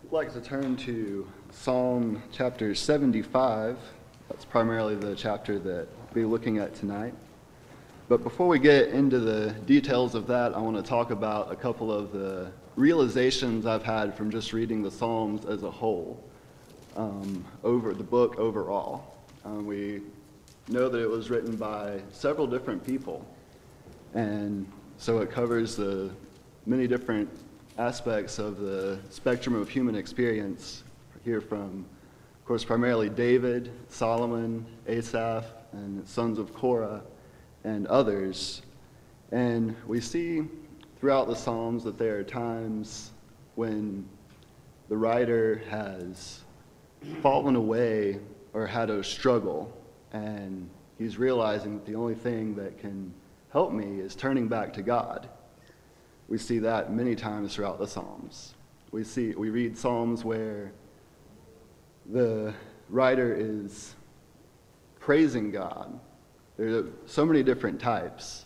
I'd like to turn to Psalm chapter 75. That's primarily the chapter that we'll be looking at tonight. But before we get into the details of that, I want to talk about a couple of the realizations I've had from just reading the Psalms as a whole, over the book overall. We know that it was written by several different people, and so it covers the many different aspects of the spectrum of human experience, here from, of course, primarily David, Solomon, Asaph, and sons of Korah, and others. And we see throughout the Psalms that there are times when the writer has fallen away or had a struggle, and he's realizing that the only thing that can help me is turning back to God. We see that many times throughout the Psalms. We read Psalms where the writer is praising God. There are so many different types.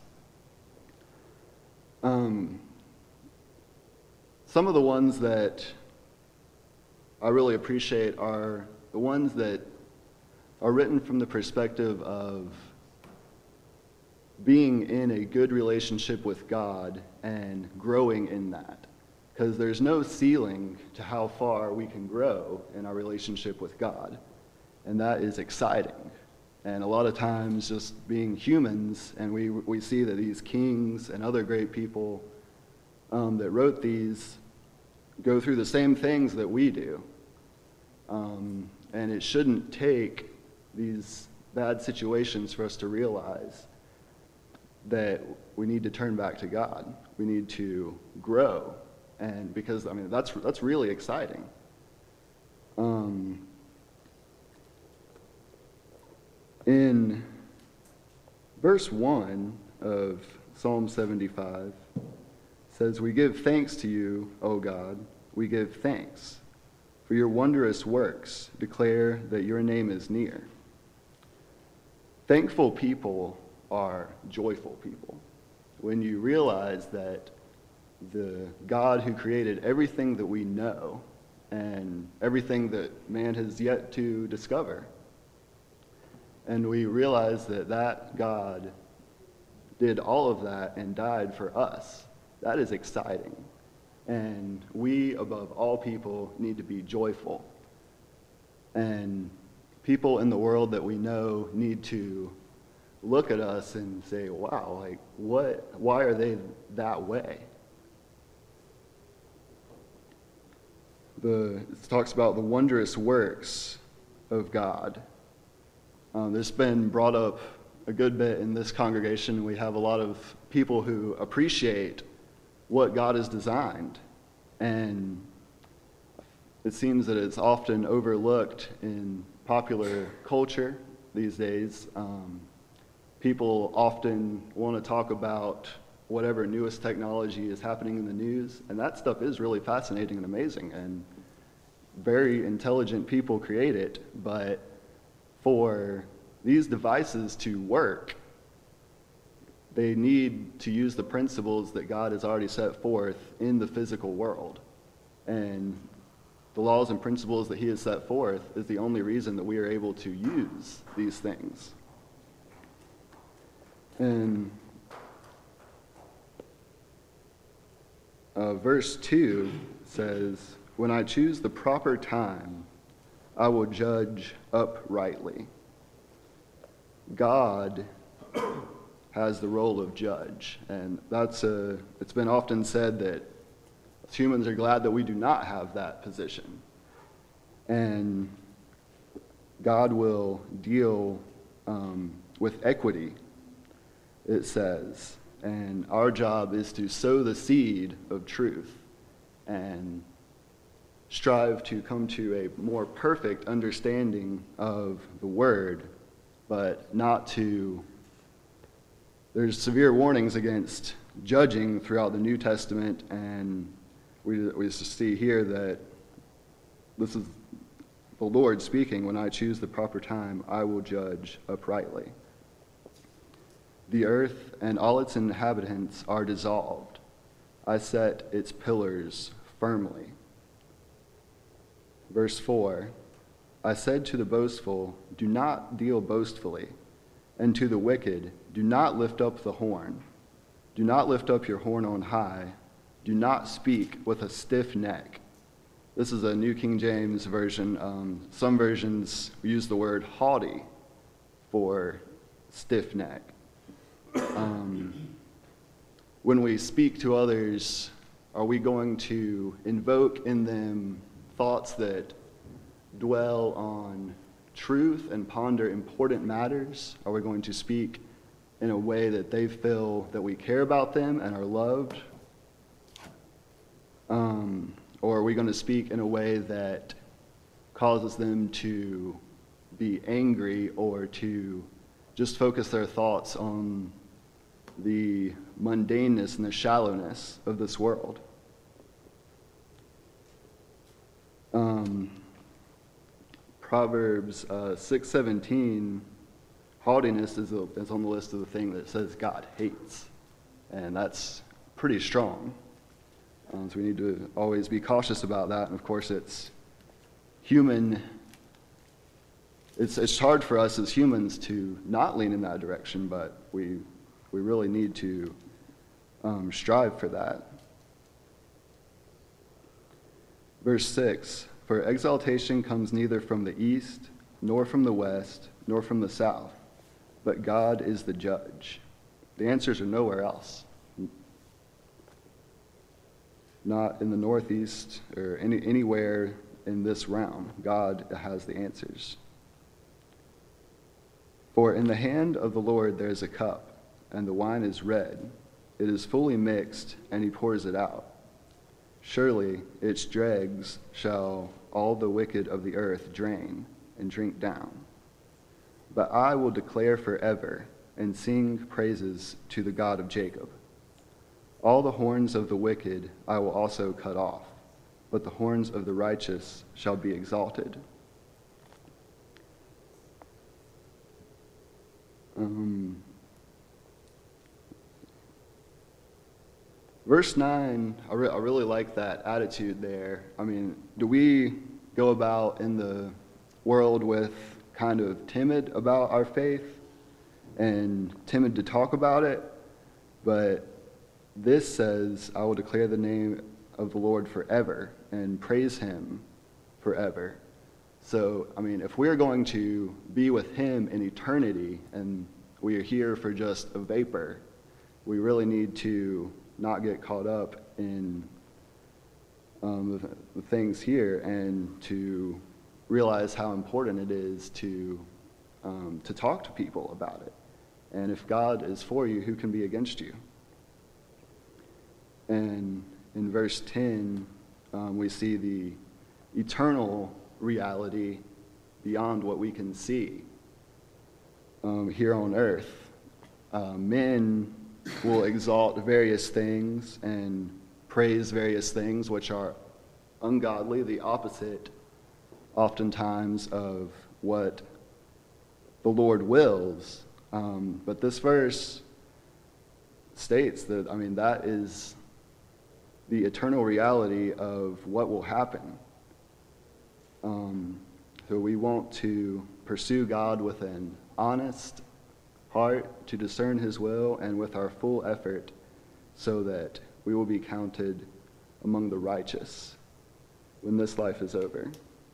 Some of the ones that I really appreciate are the ones that are written from the perspective of being in a good relationship with God and growing in that. Because there's no ceiling to how far we can grow in our relationship with God. And that is exciting. And a lot of times, just being humans, and we see that these kings and other great people that wrote these go through the same things that we do. And it shouldn't take these bad situations for us to realize that we need to turn back to God. We need to grow, and because that's really exciting. In verse 1 of Psalm 75 says, "We give thanks to you, O God, we give thanks. For your wondrous works declare that your name is near." Thankful people are joyful people. When you realize that the God who created everything that we know and everything that man has yet to discover, and we realize that that God did all of that and died for us, that is exciting. And we, above all people, need to be joyful. And people in the world that we know need to look at us and say, wow, why are they that way? It talks about the wondrous works of God. This has been brought up a good bit in this congregation. We have a lot of people who appreciate what God has designed, and it seems that it's often overlooked in popular culture these days. People often want to talk about whatever newest technology is happening in the news, and that stuff is really fascinating and amazing, and very intelligent people create it, but for these devices to work, they need to use the principles that God has already set forth in the physical world. And the laws and principles that he has set forth is the only reason that we are able to use these things. And verse 2 says, "When I choose the proper time, I will judge uprightly." God has the role of judge, and it's been often said that humans are glad that we do not have that position. And God will deal with equity, it says, and our job is to sow the seed of truth and strive to come to a more perfect understanding of the word, but not to. There's severe warnings against judging throughout the New Testament, and we see here that this is the Lord speaking. "When I choose the proper time, I will judge uprightly." The earth and all its inhabitants are dissolved. I set its pillars firmly. Verse 4, I said to the boastful, do not deal boastfully, and to the wicked, do not lift up the horn. Do not lift up your horn on high. Do not speak with a stiff neck. This is a New King James version. Some versions use the word haughty for stiff neck. When we speak to others, are we going to invoke in them thoughts that dwell on truth and ponder important matters? Are we going to speak in a way that they feel that we care about them and are loved? Or are we going to speak in a way that causes them to be angry or to just focus their thoughts on the mundaneness and the shallowness of this world? Proverbs 6:17, haughtiness is on the list of the thing that says God hates, and that's pretty strong. So we need to always be cautious about that. And of course, it's human. It's hard for us as humans to not lean in that direction, but we really need to strive for that. Verse 6, for exaltation comes neither from the east, nor from the west, nor from the south, but God is the judge. The answers are nowhere else. Not in the northeast or anywhere in this realm. God has the answers. For in the hand of the Lord there is a cup, and the wine is red. It is fully mixed, and he pours it out. Surely its dregs shall all the wicked of the earth drain and drink down. But I will declare forever and sing praises to the God of Jacob. All the horns of the wicked I will also cut off, but the horns of the righteous shall be exalted. Verse 9, I really like that attitude there. I mean, do we go about in the world with kind of timid about our faith and timid to talk about it? But this says, I will declare the name of the Lord forever and praise him forever. So, I mean, if we're going to be with him in eternity and we are here for just a vapor, we really need to not get caught up in the things here and to realize how important it is to talk to people about it. And if God is for you, who can be against you? And in verse 10, we see the eternal reality beyond what we can see here on earth. Men will exalt various things and praise various things which are ungodly, the opposite oftentimes of what the Lord wills. But this verse states that, I mean, that is the eternal reality of what will happen. So we want to pursue God with an honest heart, to discern his will, and with our full effort, so that we will be counted among the righteous when this life is over.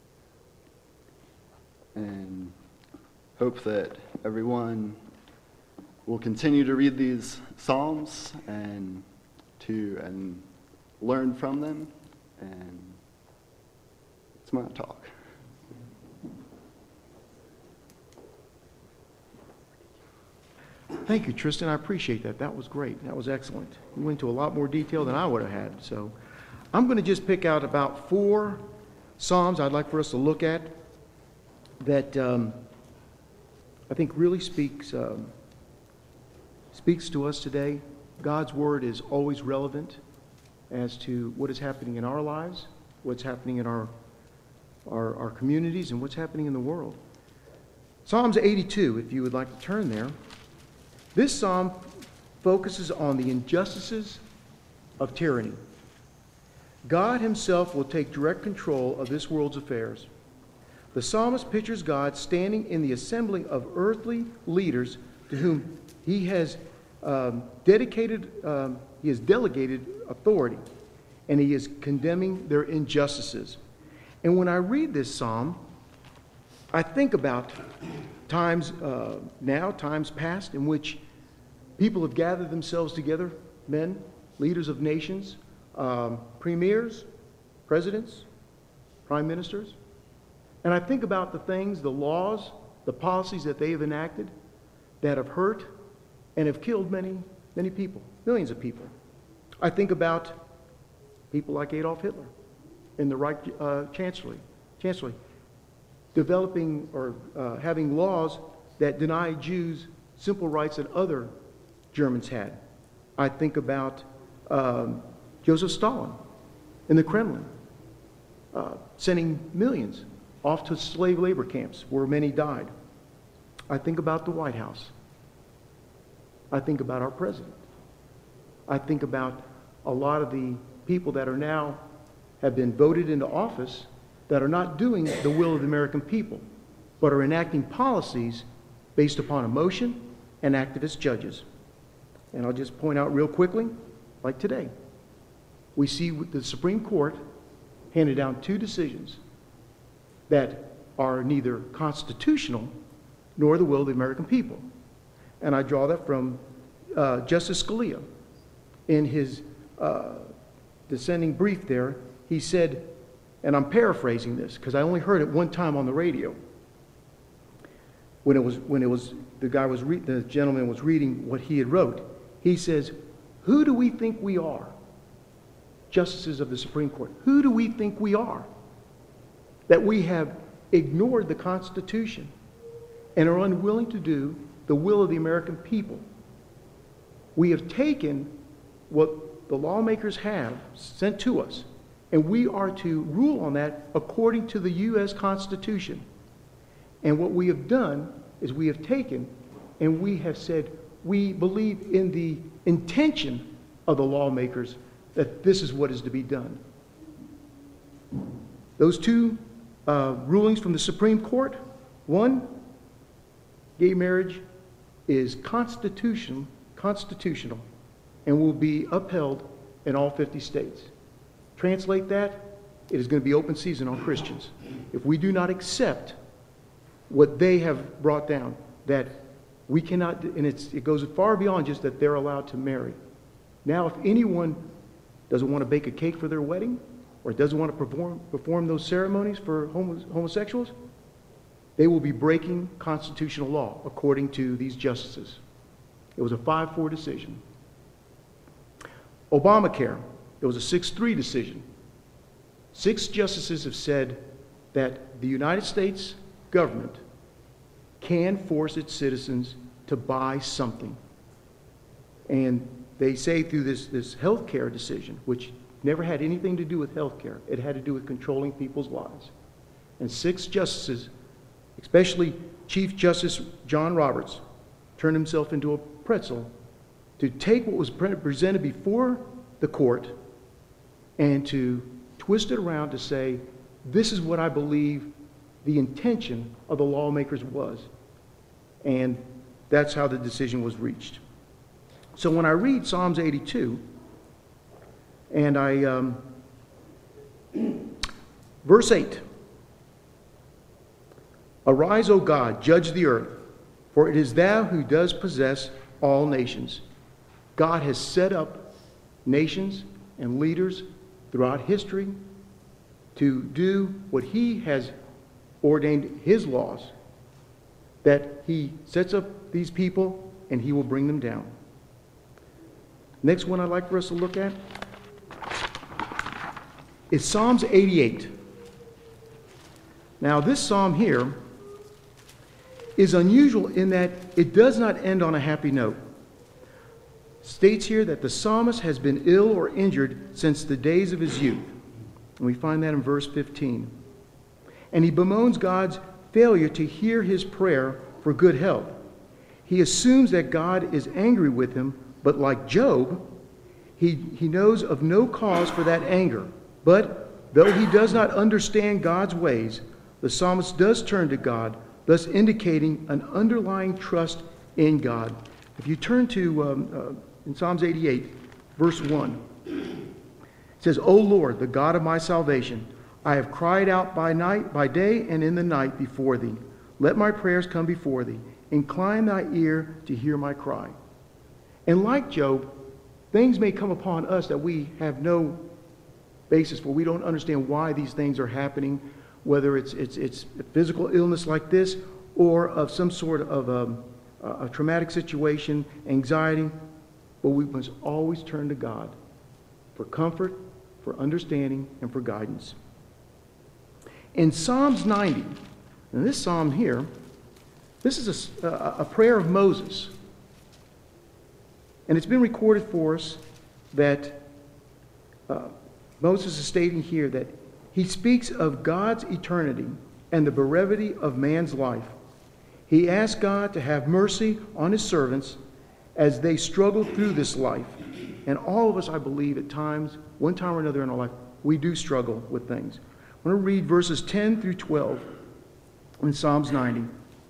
And hope that everyone will continue to read these Psalms and learn from them. And it's my talk. Thank you, Tristan. I appreciate that. That was great. That was excellent. You went into a lot more detail than I would have had. So I'm going to just pick out about 4 Psalms I'd like for us to look at that I think really speaks to us today. God's word is always relevant as to what is happening in our lives, what's happening in our communities, and what's happening in the world. Psalms 82, if you would like to turn there. This psalm focuses on the injustices of tyranny. God himself will take direct control of this world's affairs. The psalmist pictures God standing in the assembly of earthly leaders to whom he has delegated authority, and he is condemning their injustices. And when I read this psalm, I think about times past, in which people have gathered themselves together, men, leaders of nations, premiers, presidents, prime ministers. And I think about the things, the laws, the policies that they have enacted that have hurt and have killed many, many people, millions of people. I think about people like Adolf Hitler in the Reich Chancellery, developing or having laws that deny Jews simple rights that other Germans had. I think about Joseph Stalin in the Kremlin, sending millions off to slave labor camps where many died. I think about the White House. I think about our president. I think about a lot of the people that are now have been voted into office that are not doing the will of the American people, but are enacting policies based upon emotion and activist judges. And I'll just point out real quickly, like today, we see the Supreme Court handed down 2 decisions that are neither constitutional nor the will of the American people. And I draw that from Justice Scalia. In his dissenting brief there, he said, and I'm paraphrasing this because I only heard it one time on the radio, the gentleman was reading what he had wrote. He says, "Who do we think we are? Justices of the Supreme Court. Who do we think we are? That we have ignored the Constitution and are unwilling to do the will of the American people. We have taken what the lawmakers have sent to us, and we are to rule on that according to the U.S. Constitution. And what we have done is we have taken and we have said we believe in the intention of the lawmakers that this is what is to be done." Those 2 rulings from the Supreme Court. One, gay marriage is constitutional and will be upheld in all 50 states. Translate that, it is going to be open season on Christians. If we do not accept what they have brought down, that we cannot, and it goes far beyond just that they're allowed to marry. Now, if anyone doesn't want to bake a cake for their wedding, or doesn't want to perform those ceremonies for homosexuals, they will be breaking constitutional law according to these justices. It was a 5-4 decision. Obamacare, it was a 6-3 decision. 6 justices have said that the United States government can force its citizens to buy something. And they say through this health care decision, which never had anything to do with health care, it had to do with controlling people's lives. And 6 justices, especially Chief Justice John Roberts, turned himself into a pretzel to take what was presented before the court and to twist it around to say, this is what I believe the intention of the lawmakers was. And that's how the decision was reached. So when I read Psalms 82, and verse 8, "Arise, O God, judge the earth, for it is thou who does possess all nations." God has set up nations and leaders throughout history to do what he has ordained, his laws, that he sets up these people and he will bring them down. Next one I'd like for us to look at is Psalms 88. Now this psalm here is unusual in that it does not end on a happy note. It states here that the psalmist has been ill or injured since the days of his youth. And we find that in verse 15. And he bemoans God's failure to hear his prayer for good health. He assumes that God is angry with him, but like Job, he knows of no cause for that anger, But though he does not understand God's ways, the psalmist does turn to God, thus indicating an underlying trust in God. If you turn to in Psalms 88, verse 1, it says, O Lord, the God of my salvation, I have cried out by night, by day, and in the night before thee. Let my prayers come before thee. Incline thy ear to hear my cry. And like Job, things may come upon us that we have no basis for. We don't understand why these things are happening, whether it's a physical illness like this or of some sort of a traumatic situation, anxiety. But we must always turn to God for comfort, for understanding, and for guidance. In Psalms 90, and this psalm here, this is a prayer of Moses. And it's been recorded for us that Moses is stating here that he speaks of God's eternity and the brevity of man's life. He asks God to have mercy on his servants as they struggle through this life. And all of us, I believe, at times, one time or another in our life, we do struggle with things. I want to read verses 10 through 12 in Psalms 90.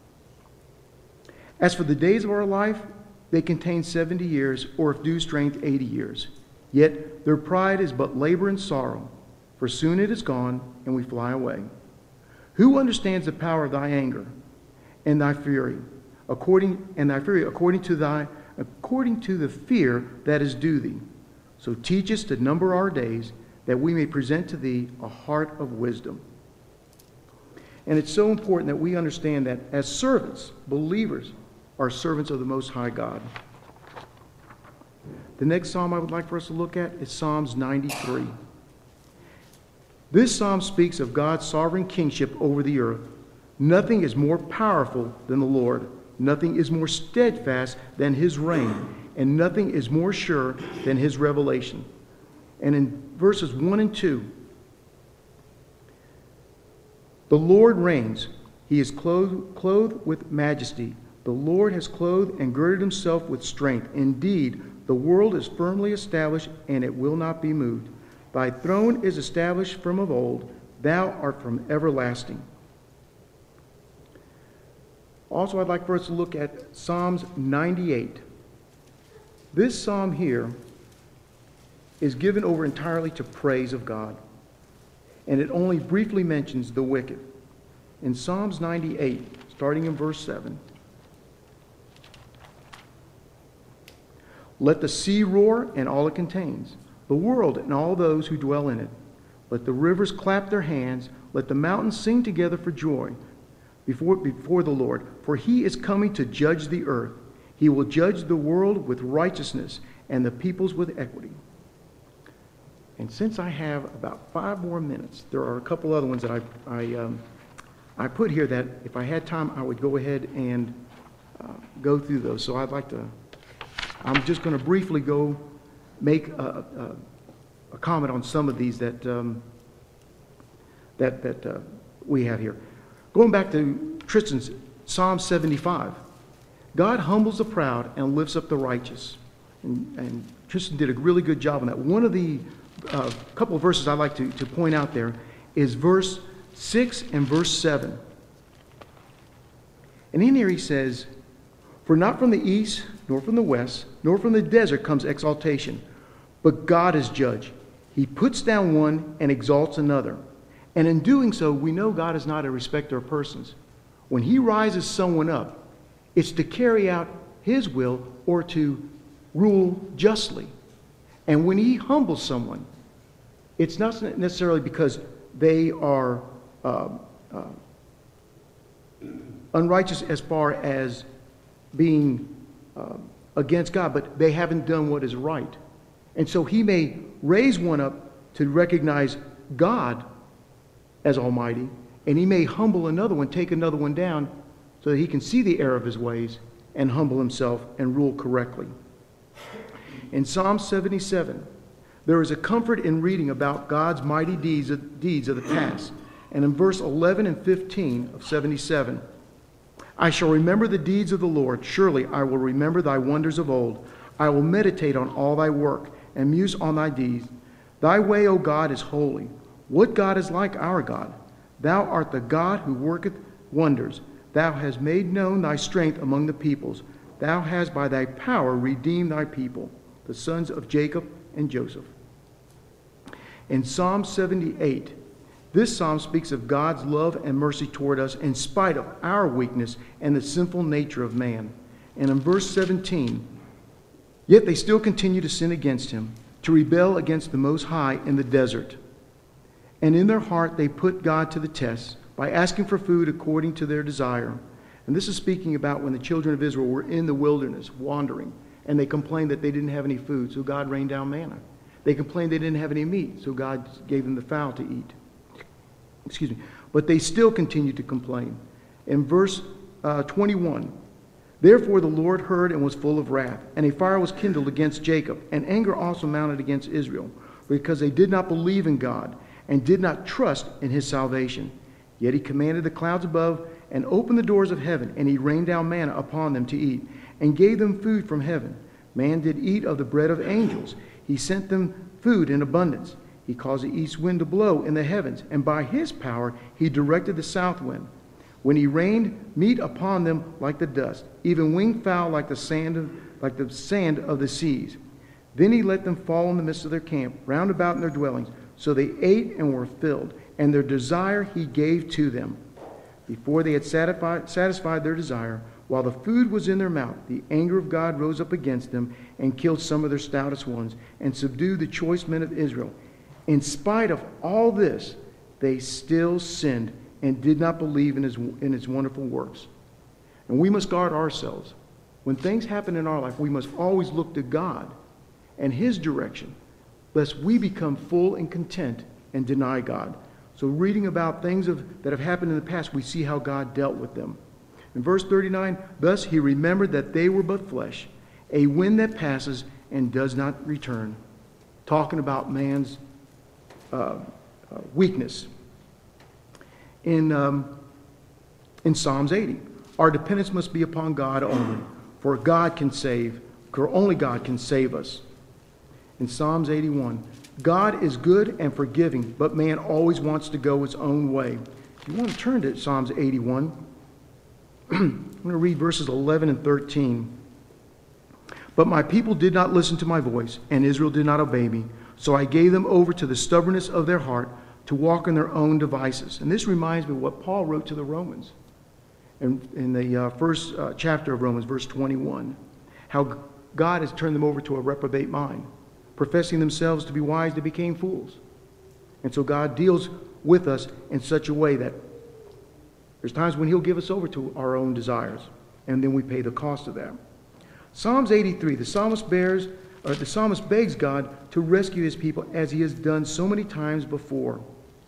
As for the days of our life, they contain 70 years, or if due strength, 80 years. Yet their pride is but labor and sorrow, for soon it is gone, and we fly away. Who understands the power of thy anger and thy fury, according to the fear that is due thee? So teach us to number our days, that we may present to thee a heart of wisdom. And it's so important that we understand that as servants, believers are servants of the Most High God. The next psalm I would like for us to look at is Psalms 93. This psalm speaks of God's sovereign kingship over the earth. Nothing is more powerful than the Lord. Nothing is more steadfast than his reign. And nothing is more sure than his revelation. And in verses 1 and 2, the Lord reigns. He is clothed with majesty. The Lord has clothed and girded himself with strength. Indeed, the world is firmly established, and it will not be moved. Thy throne is established from of old. Thou art from everlasting. Also, I'd like for us to look at Psalms 98. This psalm here is given over entirely to praise of God, and it only briefly mentions the wicked. In Psalms 98, starting in verse 7, let the sea roar and all it contains, the world and all those who dwell in it. Let the rivers clap their hands. Let the mountains sing together for joy before the Lord. For he is coming to judge the earth. He will judge the world with righteousness and the peoples with equity. And since I have about 5 more minutes, there are a couple other ones that I put here that if I had time, I would go ahead and go through those. So I'm just going to briefly go make a comment on some of these that we have here. Going back to Tristan's Psalm 75, God humbles the proud and lifts up the righteous. And Tristan did a really good job on that. One of the couple of verses I'd like to point out there is verse 6 and verse 7. And in here he says, for not from the east, nor from the west, nor from the desert comes exaltation, but God is judge. He puts down one and exalts another. And in doing so, we know God is not a respecter of persons. When he rises someone up, it's to carry out his will or to rule justly. And when he humbles someone, it's not necessarily because they are unrighteous as far as being against God, but they haven't done what is right. And so he may raise one up to recognize God as Almighty, and he may humble another one, take another one down, so that he can see the error of his ways and humble himself and rule correctly. In Psalm 77, there is a comfort in reading about God's mighty deeds of the past. And in verse 11 and 15 of 77, I shall remember the deeds of the Lord. Surely I will remember thy wonders of old. I will meditate on all thy work and muse on thy deeds. Thy way, O God, is holy. What God is like our God? Thou art the God who worketh wonders. Thou hast made known thy strength among the peoples. Thou hast by thy power redeemed thy people, the sons of Jacob and Joseph. In Psalm 78, this psalm speaks of God's love and mercy toward us in spite of our weakness and the sinful nature of man. And in verse 17, yet they still continue to sin against him, to rebel against the Most High in the desert. And in their heart they put God to the test by asking for food according to their desire. And this is speaking about when the children of Israel were in the wilderness wandering, and they complained that they didn't have any food, so God rained down manna. They complained they didn't have any meat, so God gave them the fowl to eat. But they still continued to complain. In verse 21, therefore the Lord heard and was full of wrath, and a fire was kindled against Jacob, and anger also mounted against Israel, because they did not believe in God, and did not trust in his salvation. Yet he commanded the clouds above, and opened the doors of heaven, and he rained down manna upon them to eat, and gave them food from heaven. Man did eat of the bread of angels. He sent them food in abundance. He caused the east wind to blow in the heavens, and by his power he directed the south wind. When he rained meat upon them like the dust, even winged fowl like the sand of the seas. Then he let them fall in the midst of their camp, round about in their dwellings. So they ate and were filled, and their desire he gave to them. Before they had satisfied their desire, while the food was in their mouth, the anger of God rose up against them and killed some of their stoutest ones, and subdued the choice men of Israel. In spite of all this, they still sinned and did not believe in his wonderful works. And we must guard ourselves. When things happen in our life, we must always look to God and his direction, lest we become full and content and deny God. So reading about things that have happened in the past, we see how God dealt with them. In verse 39, thus he remembered that they were but flesh, a wind that passes and does not return. Talking about man's weakness. In Psalms 80, our dependence must be upon God only, for only God can save us. In Psalms 81, God is good and forgiving, but man always wants to go his own way. If you want to turn to Psalms 81, I'm going to read verses 11 and 13. But my people did not listen to my voice, and Israel did not obey me. So I gave them over to the stubbornness of their heart to walk in their own devices. And this reminds me of what Paul wrote to the Romans in the first chapter of Romans, verse 21. How God has turned them over to a reprobate mind. Professing themselves to be wise, they became fools. And so God deals with us in such a way that there's times when he'll give us over to our own desires, and then we pay the cost of that. Psalms 83, the psalmist begs God to rescue his people as he has done so many times before.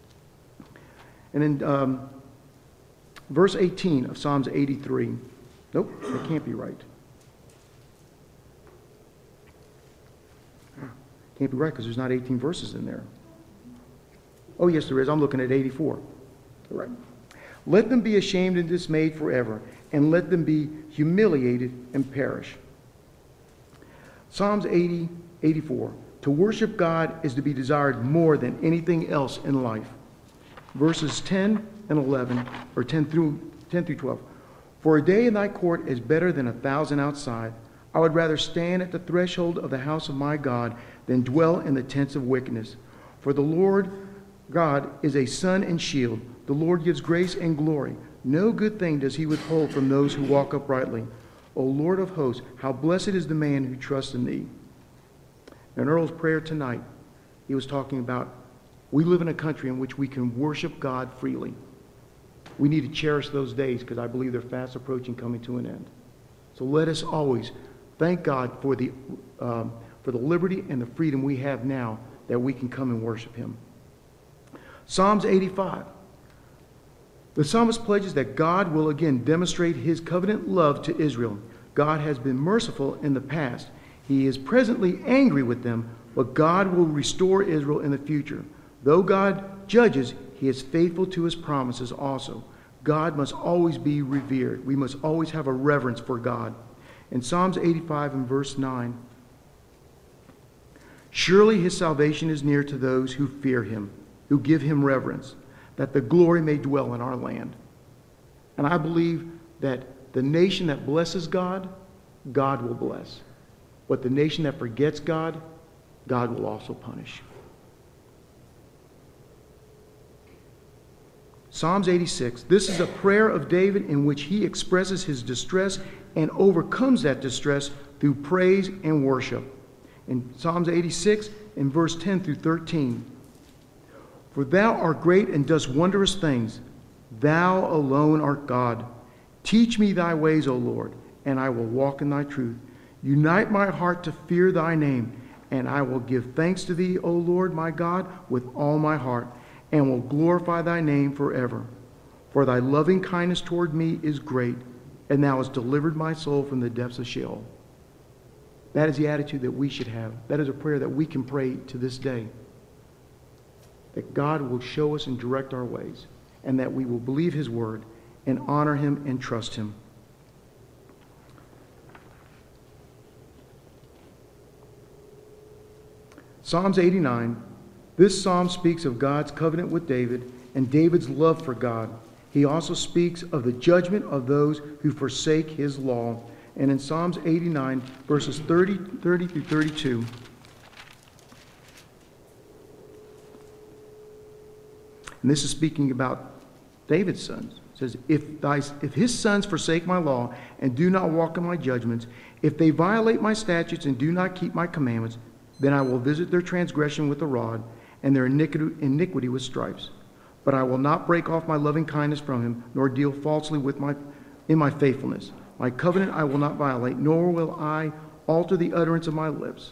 And in verse 18 of Psalms 83, nope, that can't be right. Can't be right because there's not 18 verses in there. Oh, yes, there is. I'm looking at 84. All right. Let them be ashamed and dismayed forever, and let them be humiliated and perish. Psalms 80, 84. To worship God is to be desired more than anything else in life. Verses 10 and 11, or 10 through 12. For a day in thy court is better than 1,000 outside. I would rather stand at the threshold of the house of my God than dwell in the tents of wickedness. For the Lord God is a sun and shield. The Lord gives grace and glory. No good thing does he withhold from those who walk uprightly. O Lord of hosts, how blessed is the man who trusts in thee. In Earl's prayer tonight, he was talking about we live in a country in which we can worship God freely. We need to cherish those days because I believe they're fast approaching, coming to an end. So let us always thank God for the liberty and the freedom we have now that we can come and worship him. Psalms 85. The psalmist pledges that God will again demonstrate his covenant love to Israel. God has been merciful in the past. He is presently angry with them, but God will restore Israel in the future. Though God judges, he is faithful to his promises also. God must always be revered. We must always have a reverence for God. In Psalms 85 and verse 9, Surely his salvation is near to those who fear him, who give him reverence, that the glory may dwell in our land. And I believe that the nation that blesses God, God will bless. But the nation that forgets God, God will also punish. Psalms 86. This is a prayer of David in which he expresses his distress and overcomes that distress through praise and worship. In Psalms 86, in verse 10 through 13. For thou art great and dost wondrous things. Thou alone art God. Teach me thy ways, O Lord, and I will walk in thy truth. Unite my heart to fear thy name, and I will give thanks to thee, O Lord my God, with all my heart, and will glorify thy name forever. For thy loving kindness toward me is great, and thou hast delivered my soul from the depths of Sheol. That is the attitude that we should have. That is a prayer that we can pray to this day. That God will show us and direct our ways, and that we will believe his word and honor him and trust him. Psalms 89. This psalm speaks of God's covenant with David and David's love for God. He also speaks of the judgment of those who forsake his law. And in Psalms 89, verses 30 through 32, and this is speaking about David's sons. It says, if his sons forsake my law and do not walk in my judgments, if they violate my statutes and do not keep my commandments, then I will visit their transgression with a rod and their iniquity with stripes. But I will not break off my loving kindness from him, nor deal falsely in my faithfulness. My covenant I will not violate, nor will I alter the utterance of my lips.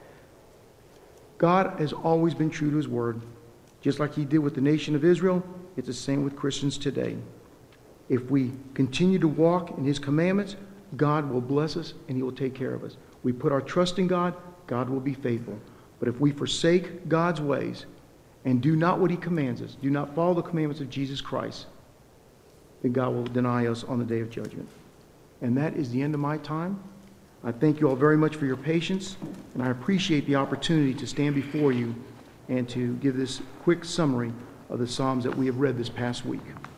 God has always been true to his word. Just like he did with the nation of Israel, it's the same with Christians today. If we continue to walk in his commandments, God will bless us and he will take care of us. We put our trust in God, God will be faithful. But if we forsake God's ways and do not what he commands us, do not follow the commandments of Jesus Christ, then God will deny us on the day of judgment. And that is the end of my time. I thank you all very much for your patience, and I appreciate the opportunity to stand before you and to give this quick summary of the Psalms that we have read this past week.